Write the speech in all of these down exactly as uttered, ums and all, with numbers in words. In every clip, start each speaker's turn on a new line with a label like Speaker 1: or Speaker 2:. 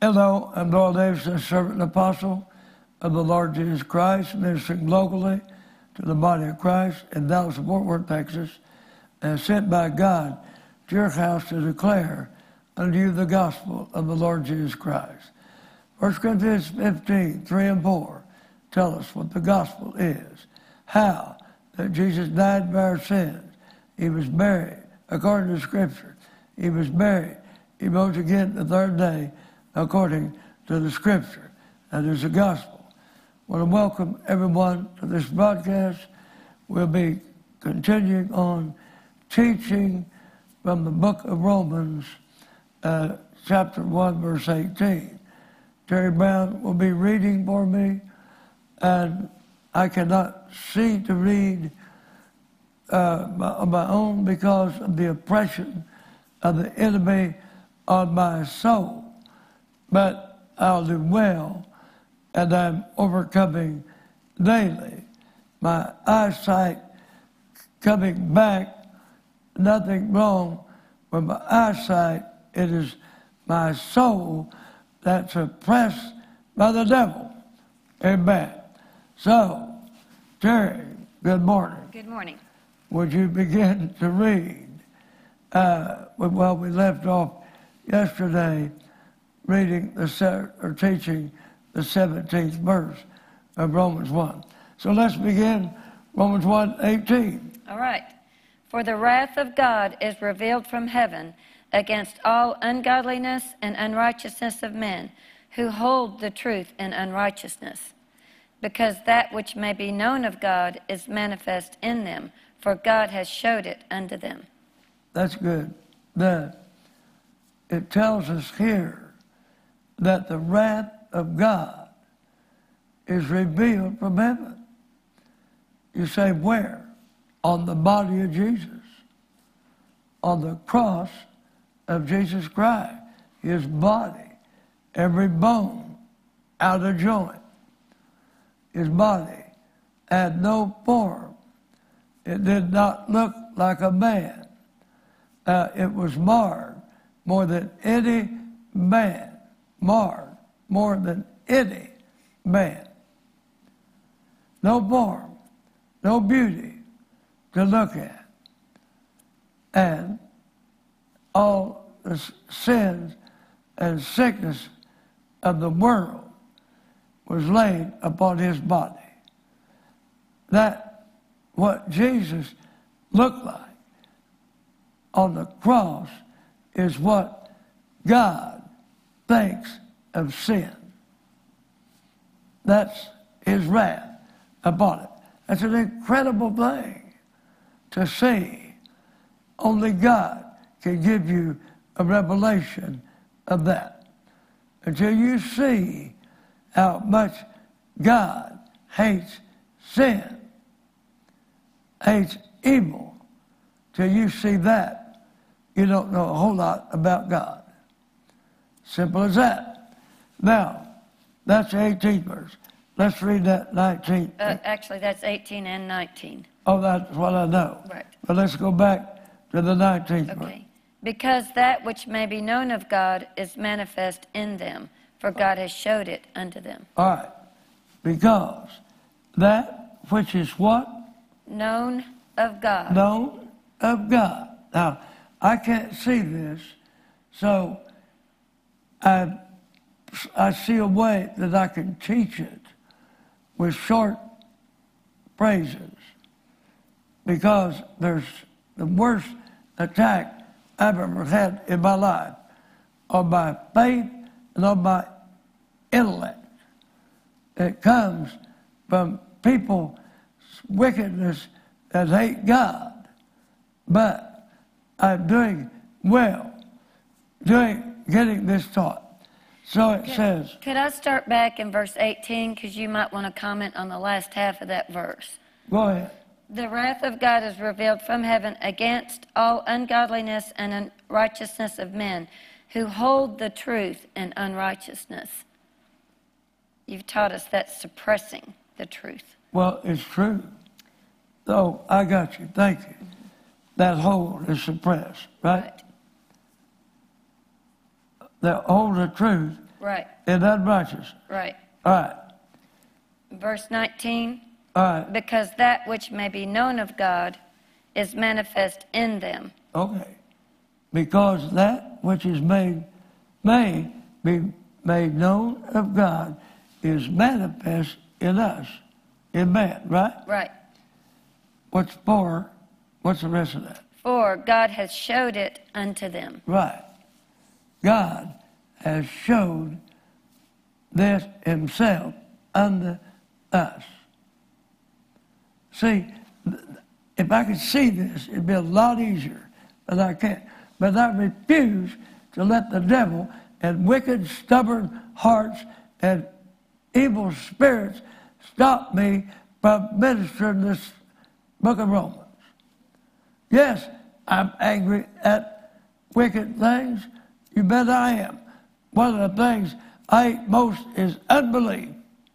Speaker 1: Hello, I'm Doyle Davidson, servant and apostle of the Lord Jesus Christ, ministering locally to the body of Christ in Dallas, Fort Worth, Texas, and sent by God to your house to declare unto you the gospel of the Lord Jesus Christ. First Corinthians fifteen, three and four tell us what the gospel is. How that Jesus died for our sins. He was buried, according to Scripture. He was buried. He rose again the third day, according to the Scripture. That is the gospel. I want to welcome everyone to this broadcast. We'll be continuing on teaching from the book of Romans, uh, chapter one, verse eighteen. Terry Brown will be reading for me, and I cannot see to read uh, on my own because of the oppression of the enemy on my soul. But I'll do well, and I'm overcoming daily. My eyesight coming back, nothing wrong with my eyesight. It is my soul that's oppressed by the devil. Amen. So, Terry, good morning.
Speaker 2: Good morning.
Speaker 1: Would you begin to read? Uh, well, we left off yesterday reading the se- or teaching the seventeenth verse of Romans one. So let's begin Romans one, eighteen.
Speaker 2: All right. For the wrath of God is revealed from heaven against all ungodliness and unrighteousness of men who hold the truth in unrighteousness, because that which may be known of God is manifest in them, for God has showed it unto them.
Speaker 1: That's good. That it tells us here that the wrath of God is revealed from heaven. You say, where? On the body of Jesus. On the cross of Jesus Christ. His body, every bone out of joint. His body had no form. It did not look like a man. Uh, it was marred more than any man. Marred more than any man. No form, no beauty to look at. And all the sins and sickness of the world was laid upon his body. That what Jesus looked like on the cross is what God thinks of sin. That's his wrath upon it. That's an incredible thing to see. Only God can give you a revelation of that. Until you see how much God hates sin, hates evil, till you see that, you don't know a whole lot about God. Simple as that. Now, that's the eighteenth verse. Let's read that nineteenth.
Speaker 2: Uh, actually, that's eighteen and nineteen.
Speaker 1: Oh, that's what I know.
Speaker 2: Right.
Speaker 1: But let's go back to the nineteenth verse.
Speaker 2: Okay. Because that which may be known of God is manifest in them, for God has showed it unto them.
Speaker 1: All right. Because that which is what?
Speaker 2: Known of God.
Speaker 1: Known of God. Now, I can't see this, so I, I see a way that I can teach it with short phrases, because there's the worst attack I've ever had in my life on my faith and on my intellect. It comes from people's wickedness that hate God. But I'm doing well, doing, getting this taught. So it
Speaker 2: Could,
Speaker 1: says...
Speaker 2: Could I start back in verse eighteen, because you might want to comment on the last half of that verse.
Speaker 1: Go ahead.
Speaker 2: The wrath of God is revealed from heaven against all ungodliness and unrighteousness of men who hold the truth in unrighteousness. You've taught us that's suppressing the truth.
Speaker 1: Well, it's true. So I got you. Thank you. Mm-hmm. That hold is suppressed, right?
Speaker 2: Right.
Speaker 1: The hold of truth
Speaker 2: Right,
Speaker 1: in unrighteousness.
Speaker 2: right.
Speaker 1: All right.
Speaker 2: Verse nineteen,
Speaker 1: All right.
Speaker 2: because that which may be known of God is manifest in them.
Speaker 1: Okay. Because that which is made may be made known of God is manifest in us, in man, right?
Speaker 2: Right.
Speaker 1: What's for? What's the rest of that?
Speaker 2: For God has showed it unto them.
Speaker 1: Right. God has showed this himself unto us. See, if I could see this, it'd be a lot easier, but I can't. But I refuse to let the devil and wicked, stubborn hearts and evil spirits stop me from ministering this book of Romans. Yes, I'm angry at wicked things. You bet I am. One of the things I hate most is unbelief.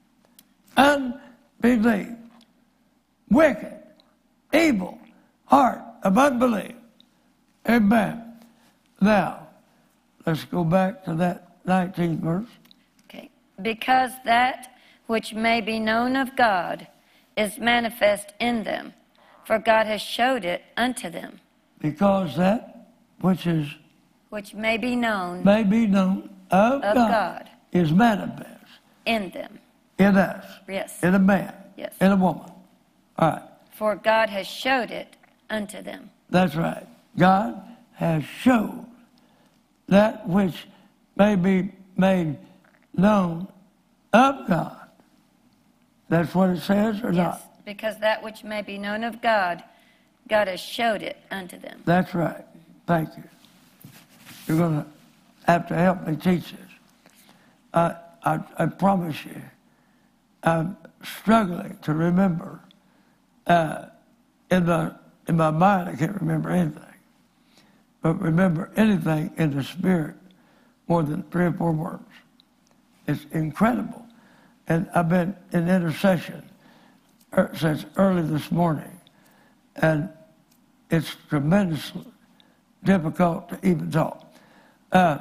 Speaker 1: Unbelief. Wicked, evil heart of unbelief. Amen. Now, let's go back to that nineteenth verse.
Speaker 2: Okay. Because that which may be known of God is manifest in them, for God has showed it unto them.
Speaker 1: Because that which is
Speaker 2: Which may be known
Speaker 1: may be known of,
Speaker 2: of
Speaker 1: God,
Speaker 2: God
Speaker 1: is manifest
Speaker 2: in them.
Speaker 1: in us,
Speaker 2: Yes.
Speaker 1: in a man,
Speaker 2: Yes.
Speaker 1: in a woman. All right,
Speaker 2: For God has showed it unto them.
Speaker 1: that's right. God has showed that which may be made known of God. That's what it says or
Speaker 2: Yes.
Speaker 1: not?
Speaker 2: Because that which may be known of God, God has showed it unto them.
Speaker 1: That's right. Thank you. You're going to have to help me teach this. I, I, I promise you, I'm struggling to remember. Uh, in, my, in my mind, I can't remember anything. But remember anything in the Spirit more than three or four words. It's incredible. And I've been in intercession er, since early this morning. And it's tremendously difficult to even talk. Uh,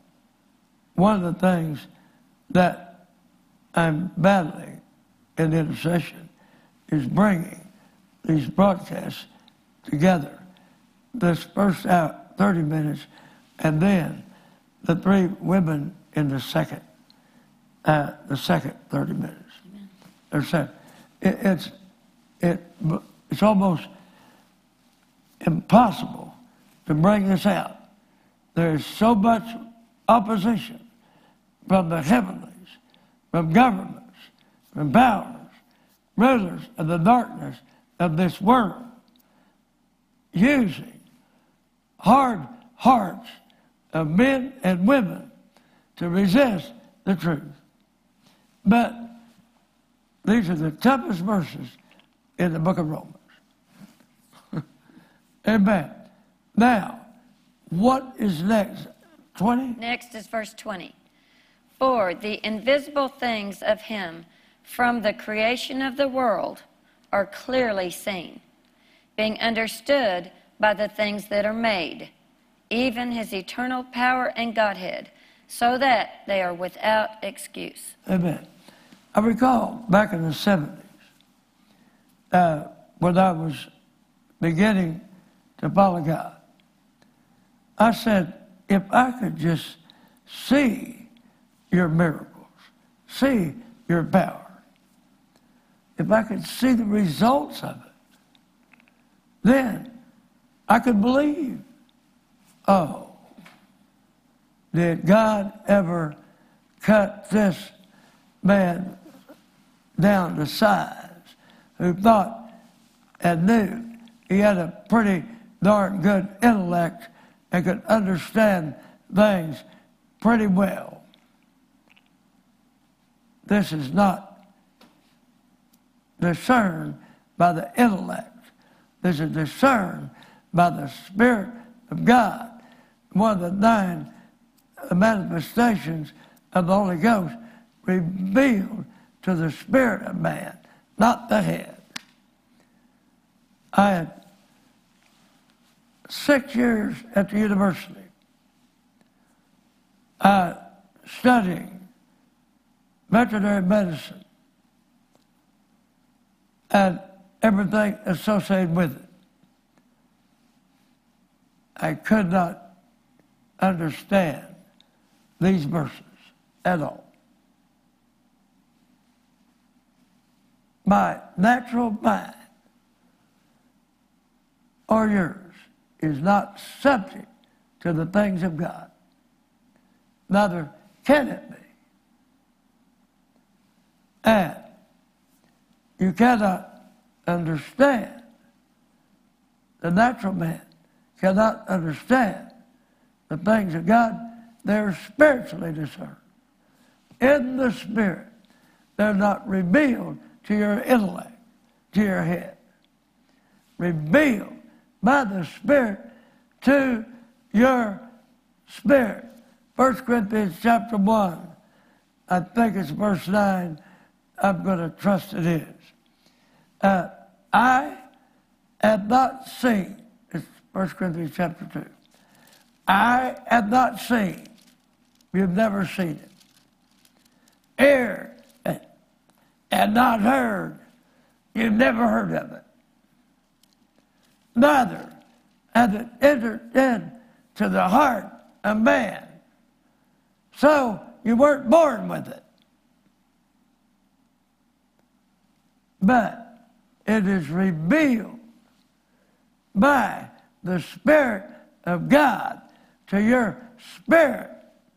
Speaker 1: one of the things that I'm battling in intercession is bringing these broadcasts together. This first out thirty minutes, and then the three women in the second, uh, the second thirty minutes. Or so, it, it's it it's almost impossible to bring this out. There is so much opposition from the heavenlies, from governments, from powers, rulers of the darkness of this world, using hard hearts of men and women to resist the truth. But these are the toughest verses in the book of Romans. Amen. Now, what is next? twenty?
Speaker 2: Next is verse twenty. For the invisible things of him from the creation of the world are clearly seen, being understood by the things that are made, even his eternal power and Godhead, so that they are without excuse.
Speaker 1: Amen. I recall back in the seventies, uh, when I was beginning to follow God, I said, if I could just see your miracles, see your power, if I could see the results of it, then I could believe. Oh, did God ever cut this man down to size who thought and knew he had a pretty darn good intellect and could understand things pretty well? This is not discerned by the intellect. This is discerned by the Spirit of God. One of the nine manifestations of the Holy Ghost revealed to the spirit of man, not the head. I had six years at the university uh, studying veterinary medicine and everything associated with it. I could not understand these verses at all. My natural mind or yours is not subject to the things of God. Neither can it be. And you cannot understand, the natural man cannot understand the things of God. They're spiritually discerned. In the Spirit, they're not revealed to your intellect, to your head. Revealed by the Spirit to your spirit. First Corinthians chapter one, I think it's verse nine, I'm going to trust it is. Uh, I have not seen, it's First Corinthians chapter two, I have not seen, you've never seen it. Ear and not heard, you've never heard of it. Neither hath it entered into the heart of man. So you weren't born with it. But it is revealed by the Spirit of God to your spirit.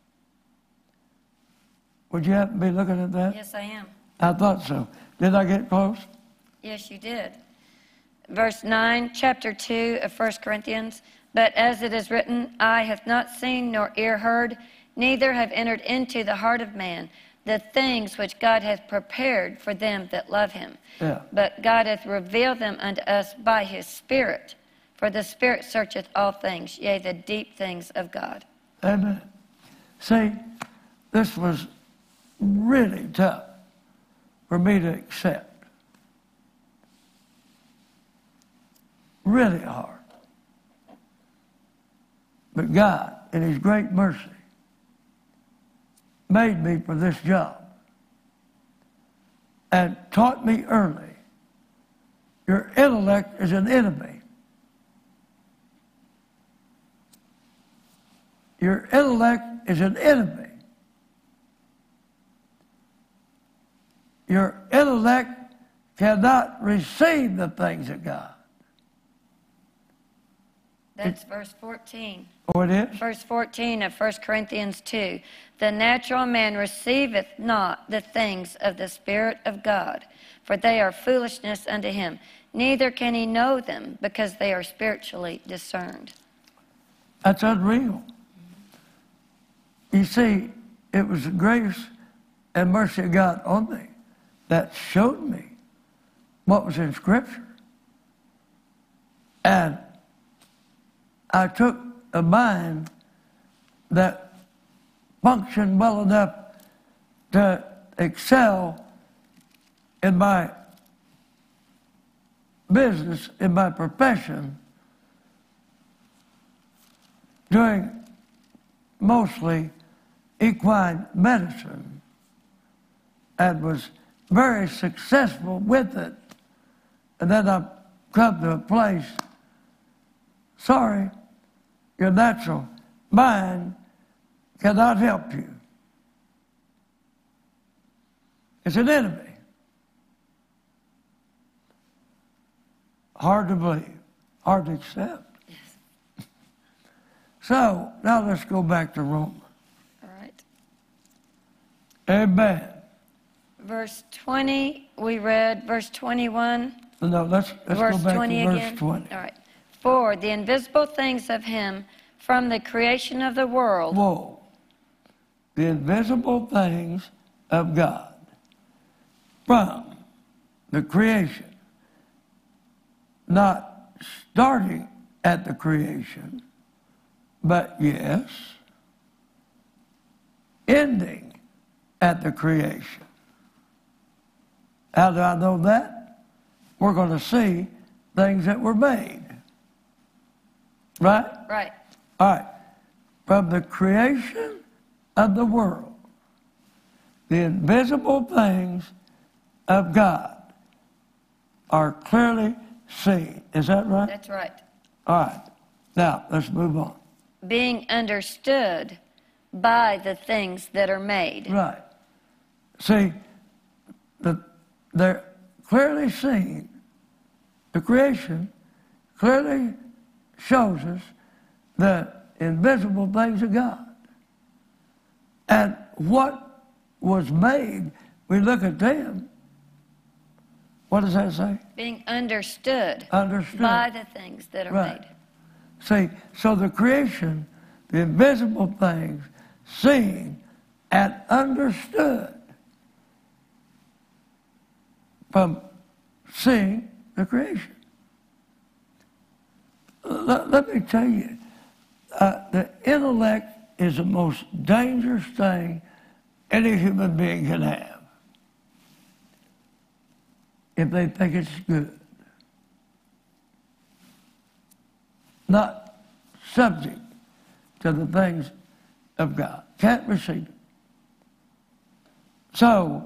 Speaker 1: Would you happen to be looking at that?
Speaker 2: Yes, I am.
Speaker 1: I thought so. Did I get close?
Speaker 2: Yes, you did. Verse nine, chapter two of First Corinthians. But as it is written, eye hath not seen nor ear heard, neither have entered into the heart of man the things which God hath prepared for them that love him.
Speaker 1: Yeah.
Speaker 2: But God hath revealed them unto us by his Spirit. For the Spirit searcheth all things, yea, the deep things of God.
Speaker 1: Amen. See, this was really tough for me to accept. Really hard. But God, in his great mercy, made me for this job and taught me early, your intellect is an enemy. Your intellect is an enemy. Your intellect cannot receive the things of God.
Speaker 2: That's verse fourteen.
Speaker 1: Oh, it is?
Speaker 2: Verse fourteen of First Corinthians two. The natural man receiveth not the things of the Spirit of God, for they are foolishness unto him. Neither can he know them, because they are spiritually discerned.
Speaker 1: That's unreal. You see, it was the grace and mercy of God on me that showed me what was in Scripture. And I took a mind that functioned well enough to excel in my business, in my profession, doing mostly equine medicine, and was very successful with it. And then I've come to a place, sorry, your natural mind cannot help you. It's an enemy. Hard to believe, hard to accept.
Speaker 2: Yes.
Speaker 1: So, now let's go back to Romans.
Speaker 2: All right.
Speaker 1: Amen.
Speaker 2: Verse twenty, we read verse twenty-one.
Speaker 1: No, let's, let's
Speaker 2: verse
Speaker 1: go back
Speaker 2: twenty
Speaker 1: to verse
Speaker 2: again.
Speaker 1: twenty.
Speaker 2: All right. For the invisible things of him from the creation of the world.
Speaker 1: Whoa. The invisible things of God from the creation, not starting at the creation, but yes, ending at the creation. How do I know that? We're going to see things that were made. Right?
Speaker 2: Right.
Speaker 1: All right. From the creation of the world, the invisible things of God are clearly seen. Is that right?
Speaker 2: That's right.
Speaker 1: All right. Now, let's move on.
Speaker 2: Being understood by the things that are made.
Speaker 1: Right. See, the, they're clearly seen. The creation clearly shows us the invisible things of God. And what was made, we look at them. What does that say?
Speaker 2: Being understood,
Speaker 1: Understood.
Speaker 2: by the things that are
Speaker 1: Right.
Speaker 2: made.
Speaker 1: See, so the creation, the invisible things, seen and understood from seeing the creation. Let, let me tell you, uh, the intellect is the most dangerous thing any human being can have if they think it's good. Not subject to the things of God. Can't receive it. So,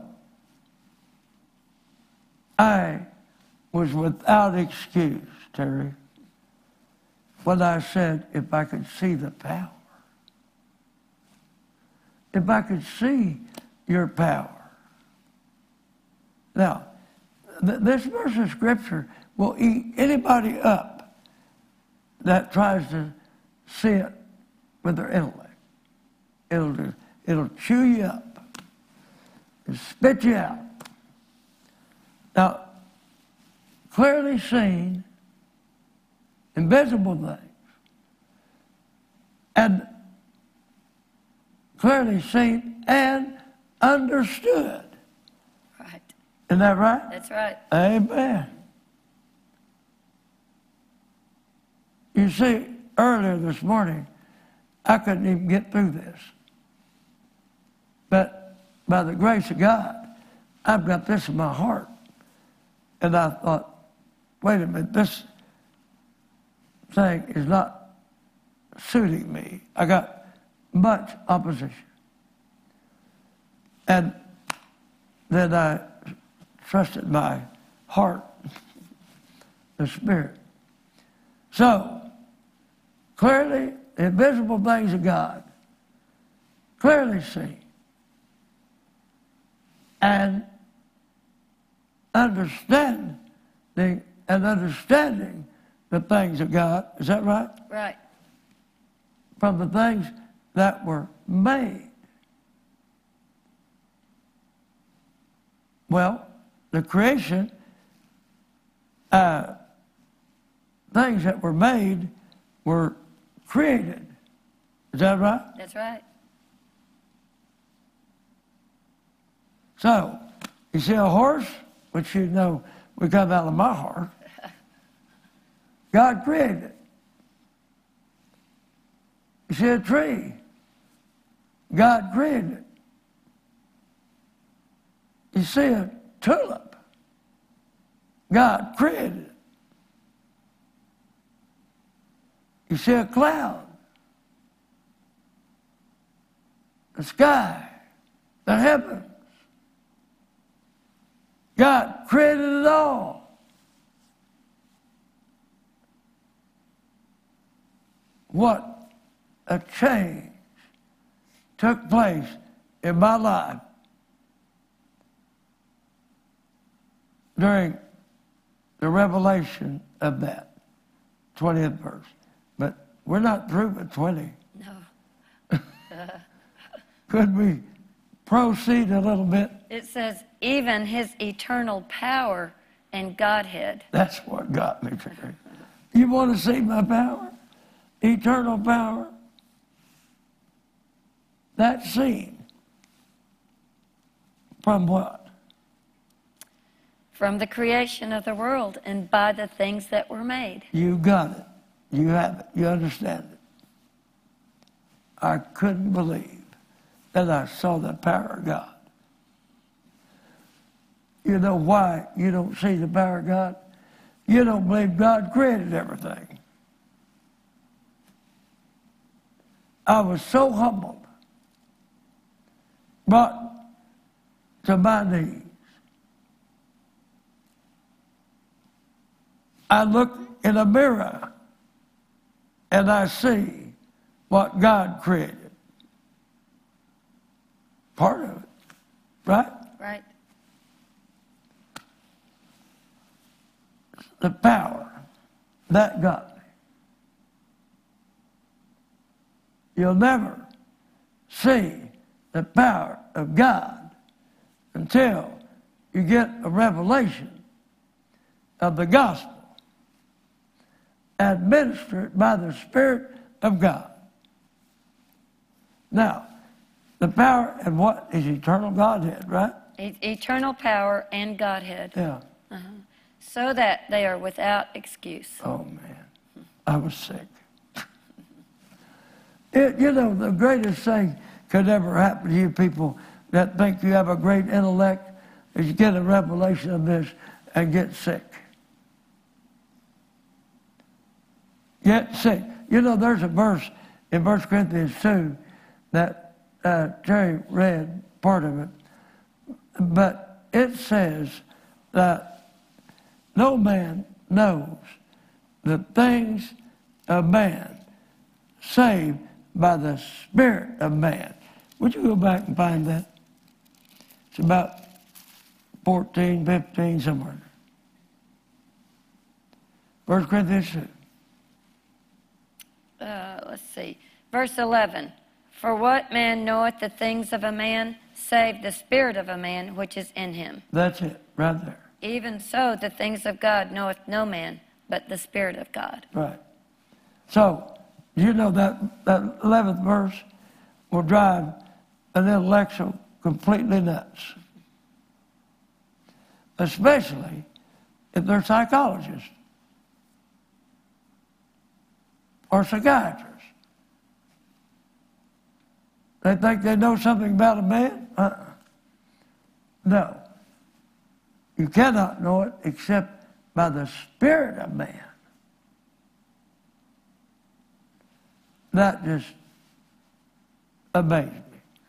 Speaker 1: I was without excuse, Terry, when I said if I could see the power. If I could see your power. Now, th- this verse of Scripture will eat anybody up that tries to see it with their intellect. It'll, do, it'll chew you up and spit you out. Now, clearly seen, invisible things, and clearly seen and understood.
Speaker 2: Right.
Speaker 1: Isn't that right?
Speaker 2: That's right.
Speaker 1: Amen. You see, earlier this morning, I couldn't even get through this. But by the grace of God, I've got this in my heart. And I thought, wait a minute, this thing is not suiting me. I got much opposition. And then I trusted my heart, the Spirit. So, clearly, the invisible things of God, clearly seen, and understanding and understanding the things of God. Is that right?
Speaker 2: Right.
Speaker 1: From the things that were made. Well, the creation, uh, things that were made were created. Is that right?
Speaker 2: That's right.
Speaker 1: So, you see a horse, which you know would come out of my heart. God created it. You see a tree, God created it. You see a tulip, God created it. You see a cloud, the sky, the heavens. God created it all. What a change took place in my life during the revelation of that twentieth verse. But we're not through with twenty.
Speaker 2: No.
Speaker 1: Could we proceed a little bit?
Speaker 2: It says, even his eternal power and Godhead.
Speaker 1: That's what got me, Terry. You want to see my power? Eternal power? That's seen. From what?
Speaker 2: From the creation of the world and by the things that were made.
Speaker 1: You got it. You have it. You understand it. I couldn't believe that I saw the power of God. You know why you don't see the power of God? You don't believe God created everything. I was so humbled, brought to my knees. I look in a mirror and I see what God created. Part of it, right?
Speaker 2: Right.
Speaker 1: The power that got me. You'll never see the power of God until you get a revelation of the gospel administered by the Spirit of God. Now, the power and what is eternal Godhead, right?
Speaker 2: E- eternal power and Godhead.
Speaker 1: Yeah.
Speaker 2: Uh-huh. So that they are without excuse.
Speaker 1: Oh, man. I was sick. It, you know, the greatest thing could ever happen to you people that think you have a great intellect is you get a revelation of this and get sick. Get sick. You know, there's a verse in First Corinthians two that uh, Terry read part of it, but it says that no man knows the things of man save by the Spirit of man. Would you go back and find that? It's about fourteen, fifteen, somewhere. First Corinthians two.
Speaker 2: Uh, let's see. Verse eleven. For what man knoweth the things of a man, save the spirit of a man which is in him?
Speaker 1: That's it, right there.
Speaker 2: Even so, the things of God knoweth no man, but the Spirit of God.
Speaker 1: Right. So, you know that, that eleventh verse will drive an intellectual completely nuts. Especially if they're psychologists or psychiatrists. They think they know something about a man? Uh-uh. No. You cannot know it except by the Spirit of man. That just amazed me.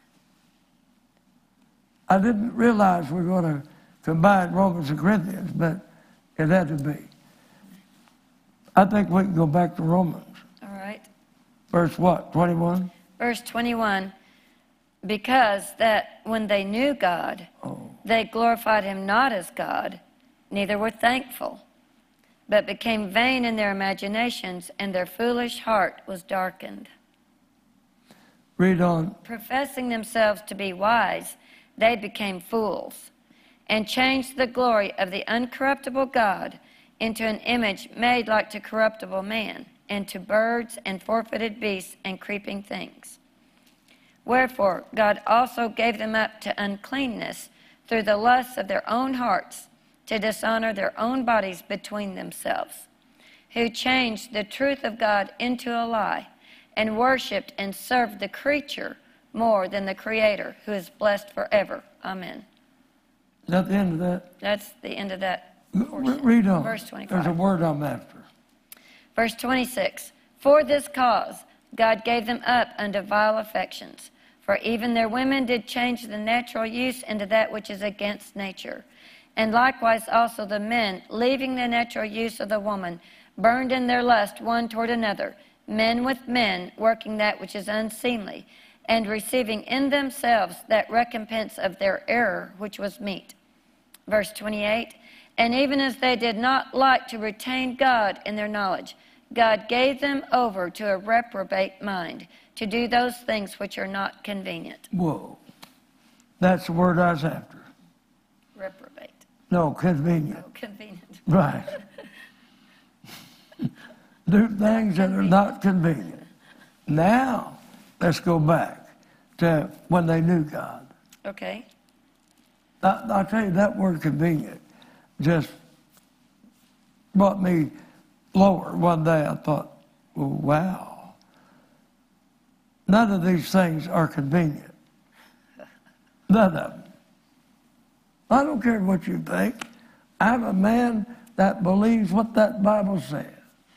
Speaker 1: I didn't realize we were going to combine Romans and Corinthians, but it had to be. I think we can go back to Romans.
Speaker 2: All right.
Speaker 1: Verse what, twenty-one?
Speaker 2: Verse twenty-one. Because that when they knew God,
Speaker 1: Oh.
Speaker 2: they glorified him not as God, neither were thankful, but became vain in their imaginations, and their foolish heart was darkened.
Speaker 1: Read on.
Speaker 2: Professing themselves to be wise, they became fools, and changed the glory of the uncorruptible God into an image made like to corruptible man, and to birds and four-footed beasts and creeping things. Wherefore God also gave them up to uncleanness through the lusts of their own hearts, to dishonor their own bodies between themselves, who changed the truth of God into a lie, and worshipped and served the creature more than the Creator, who is blessed forever. Amen.
Speaker 1: Is that the end of that?
Speaker 2: That's the end of that
Speaker 1: Re-
Speaker 2: portion.
Speaker 1: Read on.
Speaker 2: Verse twenty-five.
Speaker 1: There's a word I'm after.
Speaker 2: Verse twenty-six. For this cause God gave them up unto vile affections. For even their women did change the natural use into that which is against nature. And likewise also the men, leaving the natural use of the woman, burned in their lust one toward another, men with men, working that which is unseemly, and receiving in themselves that recompense of their error which was meet. Verse twenty-eight. And even as they did not like to retain God in their knowledge, God gave them over to a reprobate mind, to do those things which are not convenient.
Speaker 1: Whoa. That's the word I was after.
Speaker 2: Reprobate.
Speaker 1: No, convenient.
Speaker 2: Oh, convenient.
Speaker 1: Right. Do things that are not convenient. Now, let's go back to when they knew God.
Speaker 2: Okay.
Speaker 1: I, I'll tell you, that word convenient just brought me lower. One day I thought, oh, wow. None of these things are convenient. None of them. I don't care what you think. I'm a man that believes what that Bible says.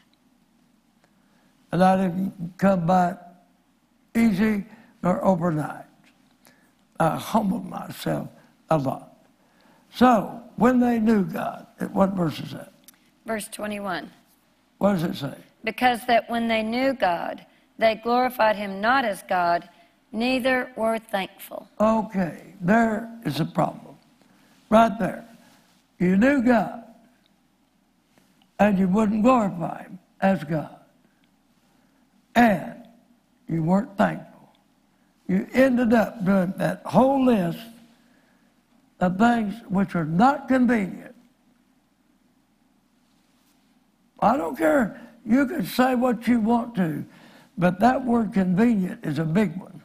Speaker 1: And I didn't come by it easy nor overnight. I humbled myself a lot. So, when they knew God, what verse is that?
Speaker 2: Verse twenty-one.
Speaker 1: What does it say?
Speaker 2: Because that when they knew God, they glorified him not as God, neither were thankful.
Speaker 1: Okay, there is a problem. Right there. You knew God, and you wouldn't glorify him as God. And you weren't thankful. You ended up doing that whole list of things which are not convenient. I don't care. You can say what you want to, but that word convenient is a big one.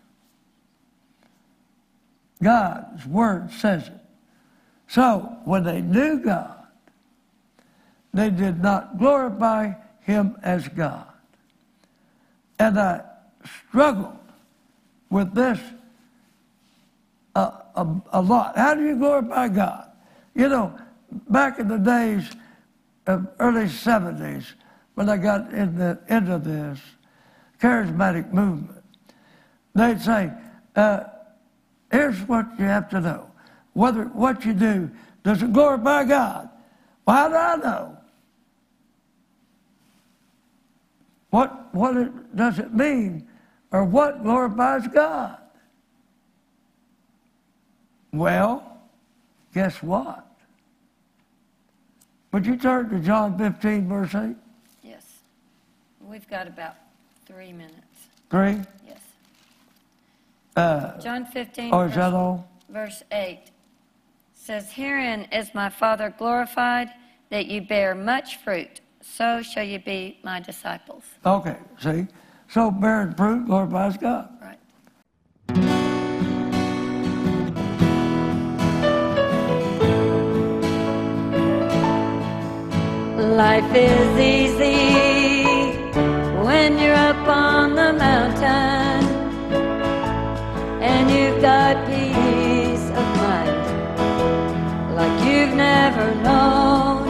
Speaker 1: God's word says it. So, when they knew God, they did not glorify him as God. And I struggled with this a, a, a lot. How do you glorify God? You know, back in the days of early seventies, when I got in the, into this charismatic movement, they'd say, uh, here's what you have to know. Whether what you do, does it glorify God? Well, how do I know? What, what it, does it mean, or what glorifies God? Well, guess what? Would you turn to John fifteen, verse eight?
Speaker 2: Yes. We've got about three minutes.
Speaker 1: Three?
Speaker 2: Yes.
Speaker 1: Uh,
Speaker 2: John fifteen,
Speaker 1: oh, is
Speaker 2: verse,
Speaker 1: that all?
Speaker 2: verse eight says, Herein is my Father glorified, that you bear much fruit. So shall you be my disciples.
Speaker 1: Okay, see? So bearing fruit glorifies God.
Speaker 2: Right. Life is easy when you're up on the mountain and you've got peace of mind like you've never known.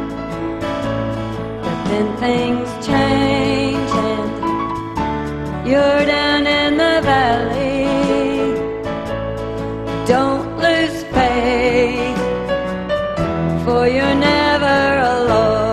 Speaker 2: But then things change and you're down in the valley. Don't lose faith, for you're never alone.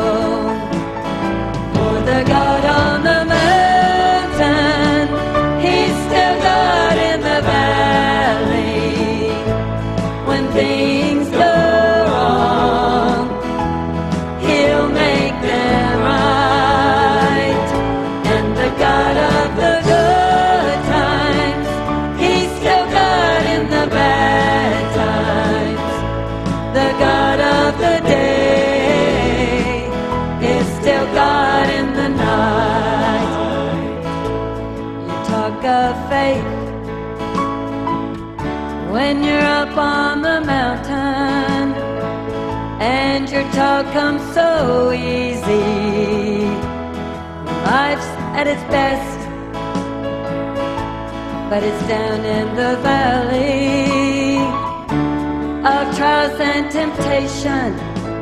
Speaker 2: The God on the mountain, he's still God in the valley. When things go wrong, he'll make them right. And the God of the good times, he's still God in the bad times. The God of the day is still God in the night. You talk of faith when you're up on the mountain and your talk comes so easy. Life's at its best, but it's down in the valley of trials and temptation.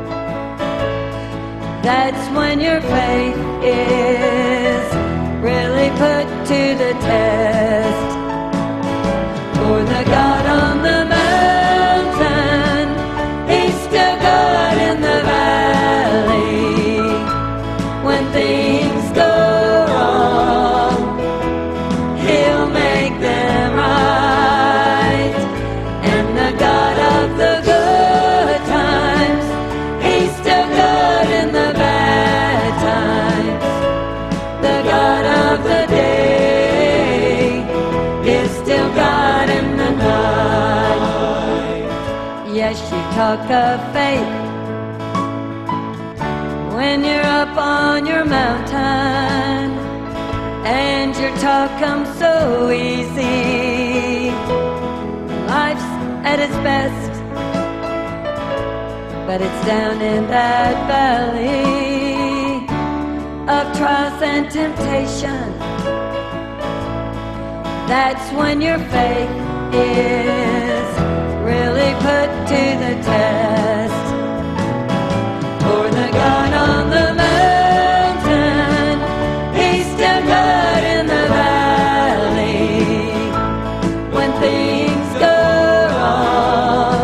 Speaker 2: That's when your faith is really put to the test. For the God on the mountain, he's still God in the valley. When things go wrong, he'll make them right. And the God of the good times, he's still God in the bad times. The God of the day is still God in the night. Yes, you talk of faith when you're up on your mountain and your talk comes so easy. Life's at its best, but it's down in that valley of trials and temptation. That's when your faith is really put to the test. For the God on the mountain, he's still God in the valley. When things go wrong,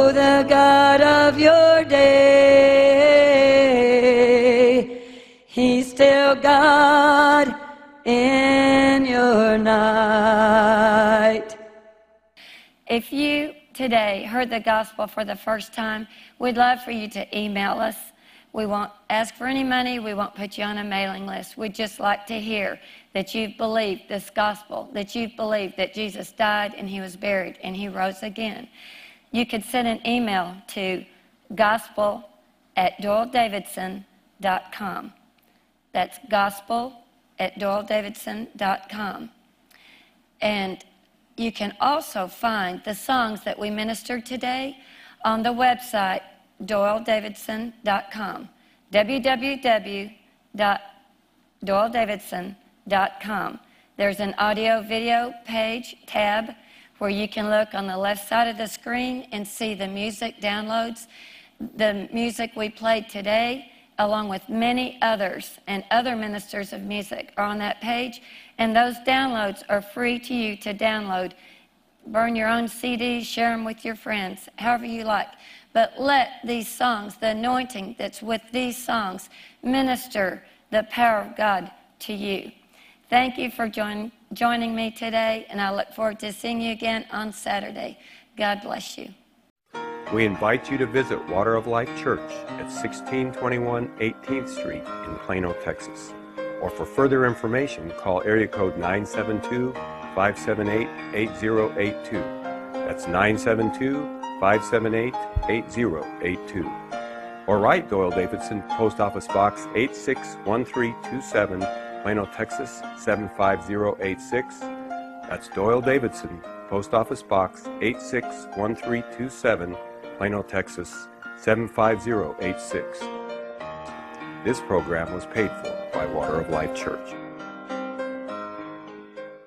Speaker 3: know the God of your day. He's still God in your night.
Speaker 2: If you today heard the gospel for the first time, we'd love for you to email us. We won't ask for any money. We won't put you on a mailing list. We'd just like to hear that you've believed this gospel, that you've believed that Jesus died and he was buried and he rose again. You could send an email to gospel at doyle davidson dot com. That's gospel at doyle davidson dot com. And you can also find the songs that we ministered today on the website doyle davidson dot com, w w w dot doyle davidson dot com. There's an audio video page tab where you can look on the left side of the screen and see the music downloads. The music we played today, along with many others and other ministers of music, are on that page, and those downloads are free to you to download. Burn your own C Ds, share them with your friends, however you like. But let these songs, the anointing that's with these songs, minister the power of God to you. Thank you for join, joining me today, and I look forward to seeing you again on Saturday. God bless you.
Speaker 4: We invite you to visit Water of Life Church at sixteen twenty-one eighteenth Street in Plano, Texas. Or for further information, call area code nine seven two, five seven eight, eight zero eight two. That's nine seven two, five seven eight, eight zero eight two. Or write Doyle Davidson, Post Office Box eight six one three two seven, Plano, Texas seven five zero eight six. That's Doyle Davidson, Post Office Box eight six one three two seven, Plano, Texas seven five zero eight six. This program was paid for by Water of Life Church.